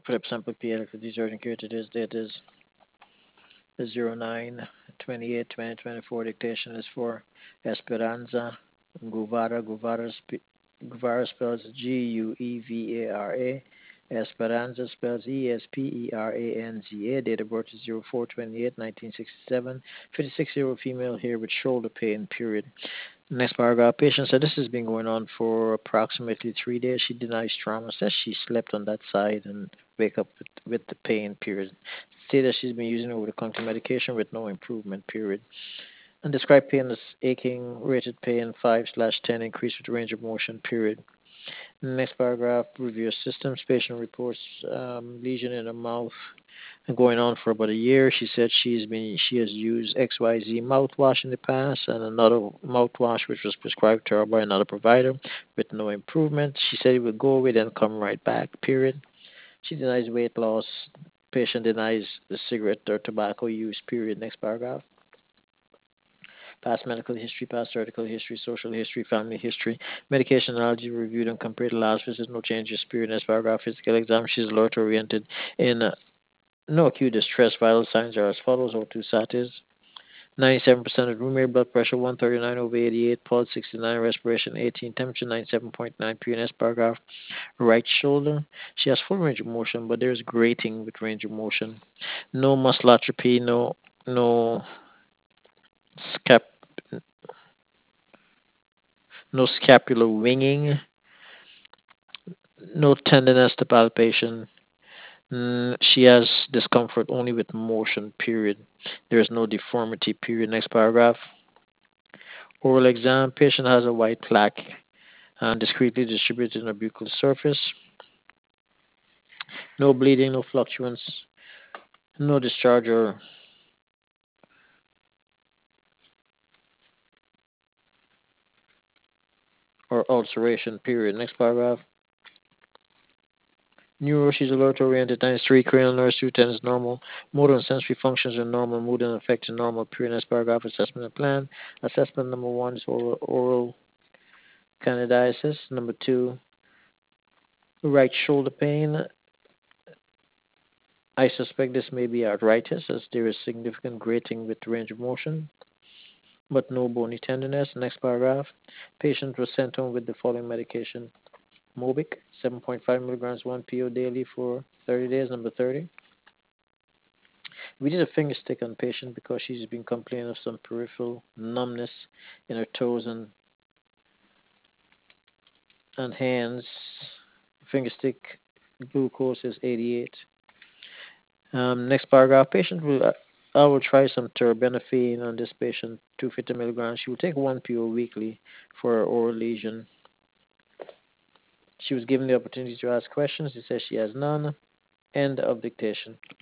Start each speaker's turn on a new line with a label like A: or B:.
A: Put up sample P electricity urgent care. Today's date is 09/28/2024. Dictation is for Esperanza Guevara. Guevara spells Guevara. Esperanza spells Esperanza. Date of birth is 04/28/1967. 56-year-old female here with shoulder pain, period. Next paragraph. Patient said this has been going on for approximately 3 days. She denies trauma. Says she slept on that side and wake up with the pain, period. Say that she's been using over-the-counter medication with no improvement, period. And describe pain as aching, rated pain 5/10, increase with range of motion, period. Next paragraph. Review systems. Patient reports lesion in her mouth going on for about a year. She said she has used XYZ mouthwash in the past and another mouthwash which was prescribed to her by another provider with no improvement. She said it would go away then come right back, period. She denies weight loss. Patient denies the cigarette or tobacco use, period. Next paragraph. Past medical history, past article history, social history, family history, medication allergy reviewed and compared to last visit, no changes, period. Next paragraph. Physical exam, she's alert oriented in no acute distress. Vital signs are as follows: O2 sat is 97% of room air, blood pressure 139/88, pulse 69, respiration 18, temperature 97.9 PNS. Paragraph. Right shoulder. She has full range of motion, but there's grating with range of motion. No muscle atrophy, no scap, no scapular winging, no tenderness to palpation. She has discomfort only with motion, period. There is no deformity, period. Next paragraph. Oral exam. Patient has a white plaque and discretely distributed in the buccal surface. No bleeding, no fluctuance, no discharge or ulceration, period. Next paragraph. Neuro, she's alert oriented, times 3, cranial nerves, 210 is normal. Motor and sensory functions are normal. Mood and affect are normal, period. Next paragraph. Assessment and plan. Assessment number 1 is oral candidiasis. Number 2, right shoulder pain. I suspect this may be arthritis as there is significant grating with range of motion, but no bony tenderness. Next paragraph. Patient was sent home with the following medication: Mobic, 7.5 milligrams 1 PO daily for 30 days. Number 30. We did a finger stick on patient because she's been complaining of some peripheral numbness in her toes and hands. Finger stick glucose is 88. Next paragraph. I will try some terbinafine on this patient, 250 milligrams. She will take 1 PO weekly for her oral lesion. She was given the opportunity to ask questions. She says she has none. End of dictation.